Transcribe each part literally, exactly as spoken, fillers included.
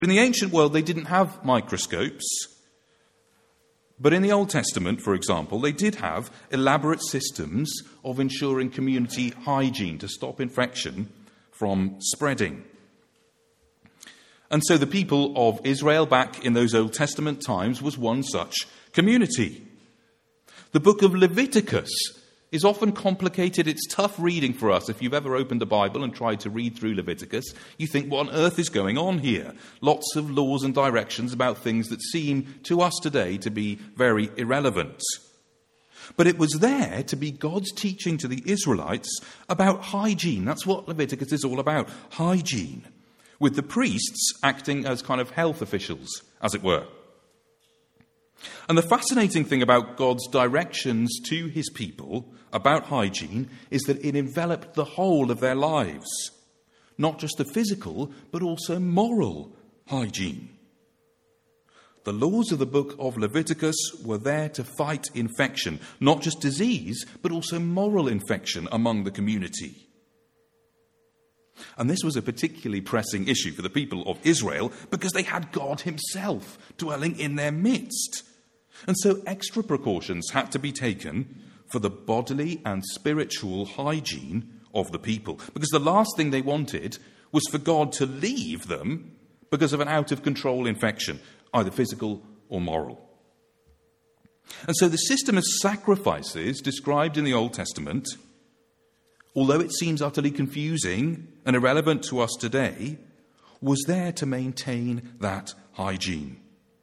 In the ancient world, they didn't have microscopes. But in the Old Testament, for example, they did have elaborate systems of ensuring community hygiene to stop infection from spreading. And so the people of Israel back in those Old Testament times was one such community. The book of Leviticus is often complicated. It's tough reading for us. If you've ever opened a Bible and tried to read through Leviticus, you think, what on earth is going on here? Lots of laws and directions about things that seem to us today to be very irrelevant. But it was there to be God's teaching to the Israelites about hygiene. That's what Leviticus is all about, hygiene, with the priests acting as kind of health officials, as it were. And the fascinating thing about God's directions to his people about hygiene is that it enveloped the whole of their lives. Not just the physical, but also moral hygiene. The laws of the book of Leviticus were there to fight infection, not just disease, but also moral infection among the community. And this was a particularly pressing issue for the people of Israel because they had God himself dwelling in their midst. And so extra precautions had to be taken for the bodily and spiritual hygiene of the people. Because the last thing they wanted was for God to leave them because of an out-of-control infection, either physical or moral. And so the system of sacrifices described in the Old Testament, although it seems utterly confusing and irrelevant to us today, was there to maintain that hygiene.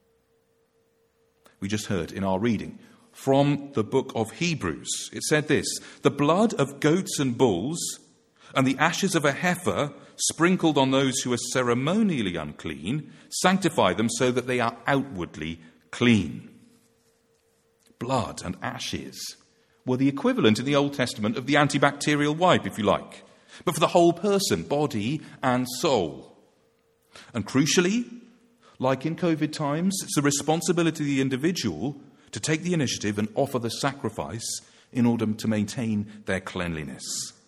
We just heard in our reading from the book of Hebrews. It said this: the blood of goats and bulls and the ashes of a heifer sprinkled on those who are ceremonially unclean sanctify them so that they are outwardly clean. Blood and ashes were the equivalent in the Old Testament of the antibacterial wipe, if you like, but for the whole person, body and soul. And crucially, like in COVID times, it's the responsibility of the individual to take the initiative and offer the sacrifice in order to maintain their cleanliness.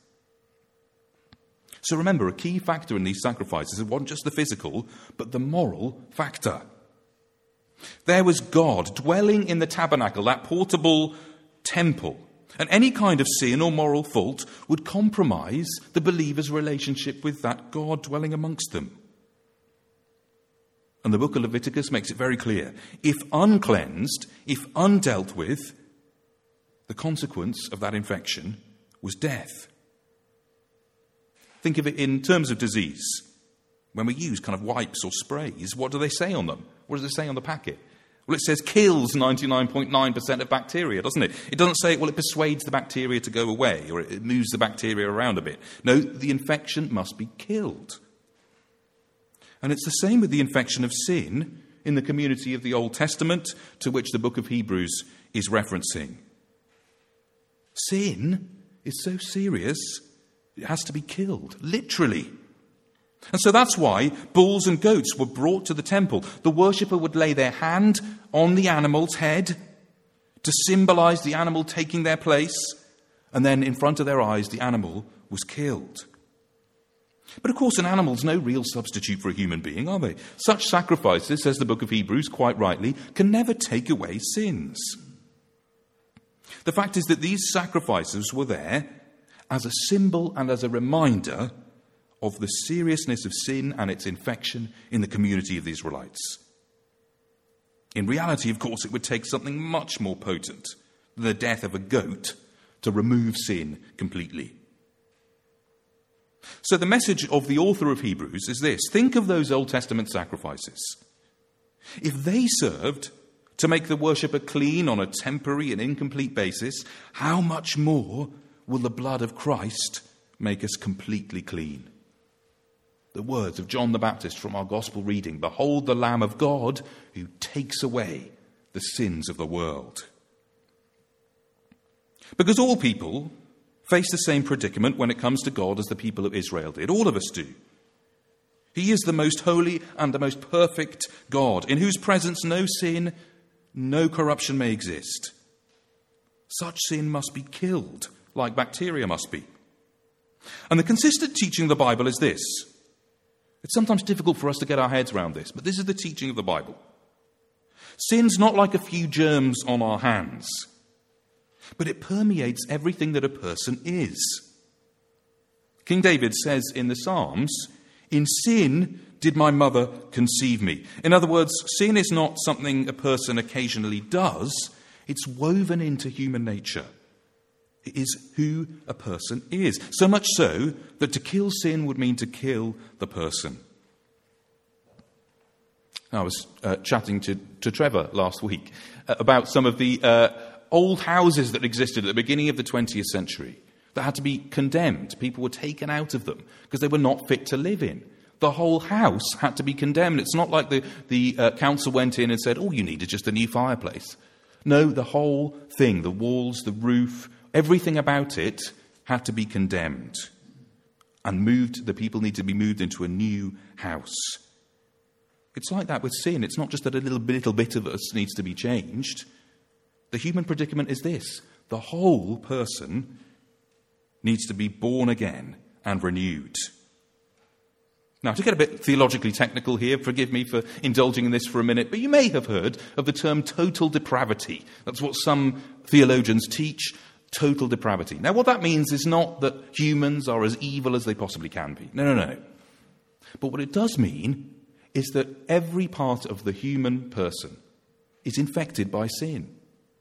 So remember, a key factor in these sacrifices wasn't just the physical, but the moral factor. There was God dwelling in the tabernacle, that portable temple, and any kind of sin or moral fault would compromise the believer's relationship with that God dwelling amongst them. And the book of Leviticus makes it very clear. If uncleansed, if undealt with, the consequence of that infection was death. Think of it in terms of disease. When we use kind of wipes or sprays, what do they say on them? What does it say on the packet? Well, it says kills ninety-nine point nine percent of bacteria, doesn't it? It doesn't say, well, it persuades the bacteria to go away or it moves the bacteria around a bit. No, the infection must be killed. And it's the same with the infection of sin in the community of the Old Testament to which the book of Hebrews is referencing. Sin is so serious, it has to be killed, literally. And so that's why bulls and goats were brought to the temple. The worshipper would lay their hand on the animal's head to symbolize the animal taking their place, and then in front of their eyes the animal was killed. But of course, an animal's no real substitute for a human being, are they? Such sacrifices, says the book of Hebrews quite rightly, can never take away sins. The fact is that these sacrifices were there as a symbol and as a reminder of the seriousness of sin and its infection in the community of the Israelites. In reality, of course, it would take something much more potent than the death of a goat to remove sin completely. So the message of the author of Hebrews is this: think of those Old Testament sacrifices. If they served to make the worshipper clean on a temporary and incomplete basis, how much more will the blood of Christ make us completely clean? The words of John the Baptist from our gospel reading: behold the Lamb of God who takes away the sins of the world. Because all people face the same predicament when it comes to God as the people of Israel did. All of us do. He is the most holy and the most perfect God, in whose presence no sin, no corruption may exist. Such sin must be killed, like bacteria must be. And the consistent teaching of the Bible is this: It's sometimes difficult for us to get our heads around this, but this is the teaching of the Bible. Sin's not like a few germs on our hands, but it permeates everything that a person is. King David says in the Psalms, "In sin did my mother conceive me." In other words, sin is not something a person occasionally does. It's woven into human nature. It is who a person is. So much so that to kill sin would mean to kill the person. I was uh, chatting to, to Trevor last week uh, about some of the uh, old houses that existed at the beginning of the twentieth century that had to be condemned. People were taken out of them because they were not fit to live in. The whole house had to be condemned. It's not like the, the uh, council went in and said, "Oh, you need just a new fireplace." No, the whole thing, the walls, the roof, everything about it had to be condemned and moved. The people need to be moved into a new house. It's like that with sin. It's not just that a little, little bit of us needs to be changed. The human predicament is this: the whole person needs to be born again and renewed. Now, to get a bit theologically technical here, forgive me for indulging in this for a minute, but you may have heard of the term total depravity. That's what some theologians teach, total depravity. Now, what that means is not that humans are as evil as they possibly can be. No, no, no. But what it does mean is that every part of the human person is infected by sin.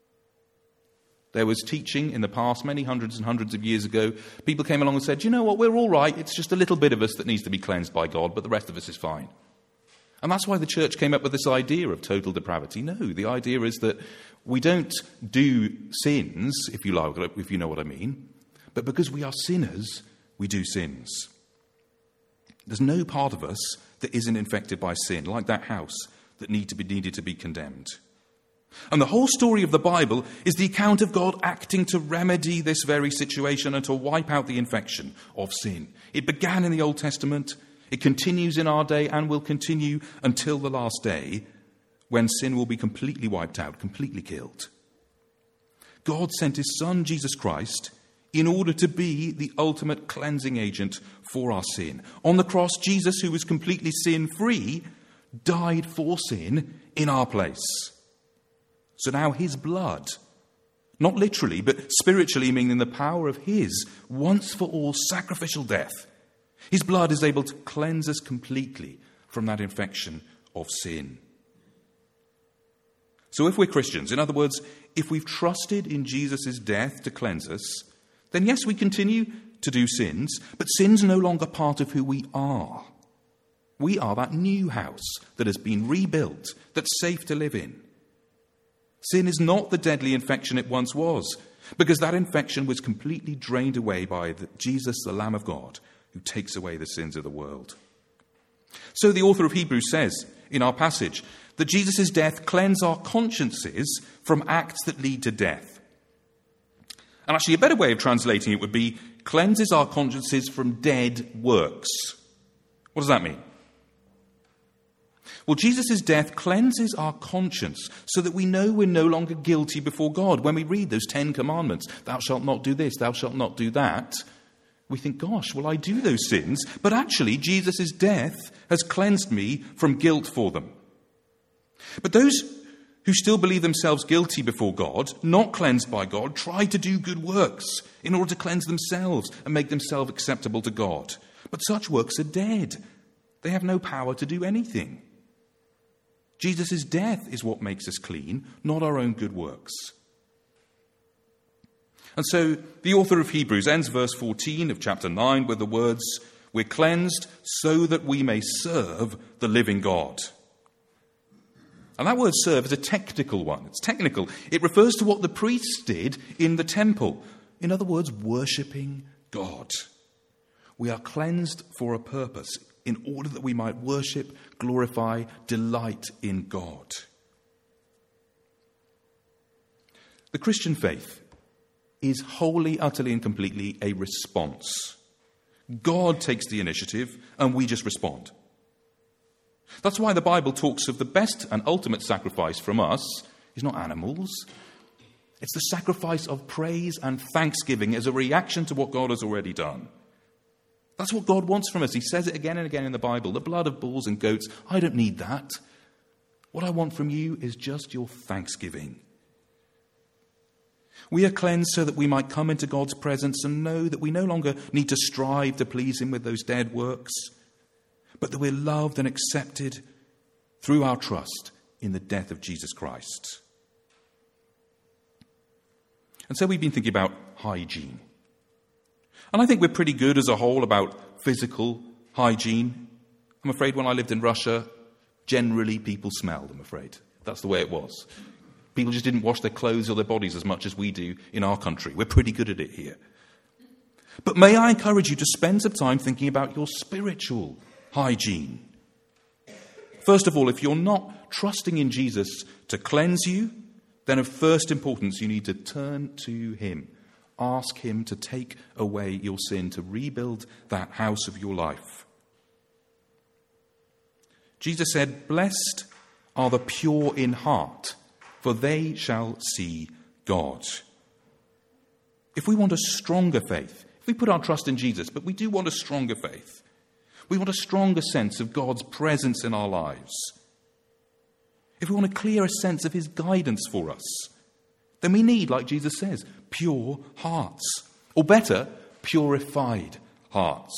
There was teaching in the past, many hundreds and hundreds of years ago. People came along and said, "You know what, we're all right. It's just a little bit of us that needs to be cleansed by God, but the rest of us is fine." And that's why the church came up with this idea of total depravity. No, the idea is that we don't do sins, if you like, if you know what I mean, but because we are sinners, we do sins. There's no part of us that isn't infected by sin, like that house that need to be, needed to be condemned. And the whole story of the Bible is the account of God acting to remedy this very situation and to wipe out the infection of sin. It began in the Old Testament, it continues in our day, and will continue until the last day, when sin will be completely wiped out, completely killed. God sent his Son, Jesus Christ, in order to be the ultimate cleansing agent for our sin. On the cross, Jesus, who was completely sin-free, died for sin in our place. So now his blood, not literally, but spiritually, meaning the power of his once-for-all sacrificial death, his blood is able to cleanse us completely from that infection of sin. So if we're Christians, in other words, if we've trusted in Jesus' death to cleanse us, then yes, we continue to do sins, but sin's no longer part of who we are. We are that new house that has been rebuilt, that's safe to live in. Sin is not the deadly infection it once was, because that infection was completely drained away by the, Jesus, the Lamb of God, who takes away the sins of the world. So the author of Hebrews says in our passage that Jesus' death cleansed our consciences from acts that lead to death. And actually, a better way of translating it would be cleanses our consciences from dead works. What does that mean? Well, Jesus' death cleanses our conscience so that we know we're no longer guilty before God. When we read those Ten Commandments, thou shalt not do this, thou shalt not do that, we think, gosh, well, I do those sins, but actually Jesus' death has cleansed me from guilt for them. But those who still believe themselves guilty before God, not cleansed by God, try to do good works in order to cleanse themselves and make themselves acceptable to God. But such works are dead. They have no power to do anything. Jesus' death is what makes us clean, not our own good works. And so the author of Hebrews ends verse fourteen of chapter nine with the words, "We're cleansed so that we may serve the living God." And that word serve is a technical one. It's technical. It refers to what the priests did in the temple. In other words, worshipping God. We are cleansed for a purpose, in order that we might worship, glorify, delight in God. The Christian faith is wholly, utterly, and completely a response. God takes the initiative, and we just respond. That's why the Bible talks of the best and ultimate sacrifice from us is not animals. It's the sacrifice of praise and thanksgiving as a reaction to what God has already done. That's what God wants from us. He says it again and again in the Bible. The blood of bulls and goats, I don't need that. What I want from you is just your thanksgiving. We are cleansed so that we might come into God's presence and know that we no longer need to strive to please him with those dead works, but that we're loved and accepted through our trust in the death of Jesus Christ. And so we've been thinking about hygiene. And I think we're pretty good as a whole about physical hygiene. I'm afraid when I lived in Russia, generally people smelled, I'm afraid. That's the way it was. People just didn't wash their clothes or their bodies as much as we do in our country. We're pretty good at it here. But may I encourage you to spend some time thinking about your spiritual hygiene. First of all, if you're not trusting in Jesus to cleanse you, then of first importance you need to turn to him. Ask him to take away your sin, to rebuild that house of your life. Jesus said, "Blessed are the pure in heart, for they shall see God." If we want a stronger faith, if we put our trust in Jesus, but we do want a stronger faith, we want a stronger sense of God's presence in our lives, if we want a clearer sense of his guidance for us, then we need, like Jesus says, pure hearts. Or better, purified hearts.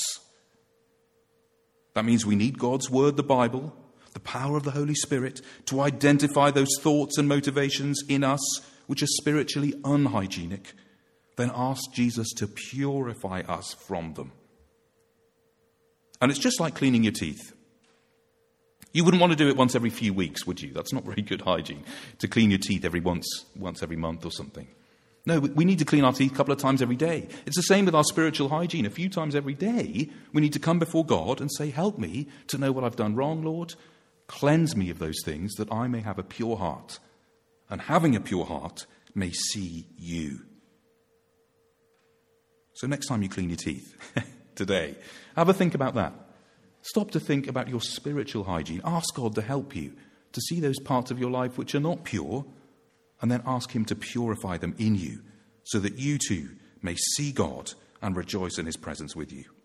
That means we need God's word, the Bible, the power of the Holy Spirit, to identify those thoughts and motivations in us which are spiritually unhygienic. Then ask Jesus to purify us from them. And it's just like cleaning your teeth. You wouldn't want to do it once every few weeks, would you? That's not very good hygiene, to clean your teeth every once, once every month or something. No, we need to clean our teeth a couple of times every day. It's the same with our spiritual hygiene. A few times every day, we need to come before God and say, help me to know what I've done wrong, Lord. Cleanse me of those things that I may have a pure heart. And having a pure heart, may see you. So next time you clean your teeth, today, have a think about that. Stop to think about your spiritual hygiene. Ask God to help you to see those parts of your life which are not pure, and then ask him to purify them in you so that you too may see God and rejoice in his presence with you.